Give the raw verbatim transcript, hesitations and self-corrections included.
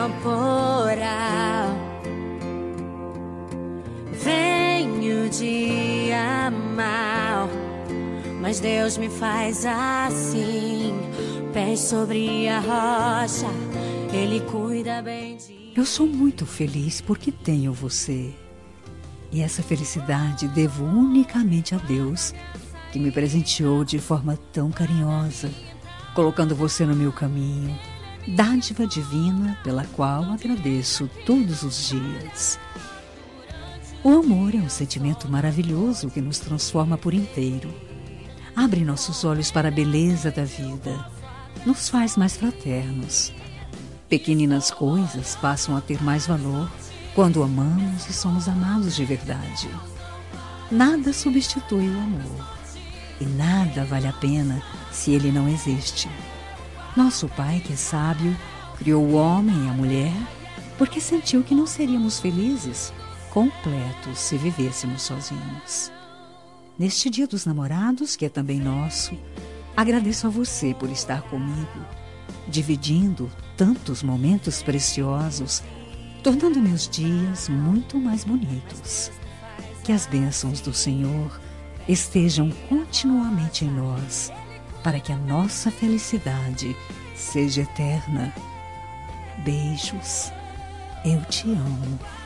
temporal. Venho dia mal, mas Deus me faz assim. Pés sobre a rocha, Ele cuida bem de... Eu sou muito feliz porque tenho você. E essa felicidade devo unicamente a Deus, que me presenteou de forma tão carinhosa, colocando você no meu caminho, dádiva divina pela qual agradeço todos os dias. O amor é um sentimento maravilhoso que nos transforma por inteiro. Abre nossos olhos para a beleza da vida, nos faz mais fraternos. Pequeninas coisas passam a ter mais valor quando amamos e somos amados de verdade. Nada substitui o amor, e nada vale a pena se ele não existe. Nosso Pai, que é sábio, criou o homem e a mulher porque sentiu que não seríamos felizes, completos, se vivêssemos sozinhos. Neste Dia dos Namorados, que é também nosso, agradeço a você por estar comigo, dividindo tantos momentos preciosos, tornando meus dias muito mais bonitos. Que as bênçãos do Senhor estejam continuamente em nós, para que a nossa felicidade seja eterna. Beijos. Eu te amo.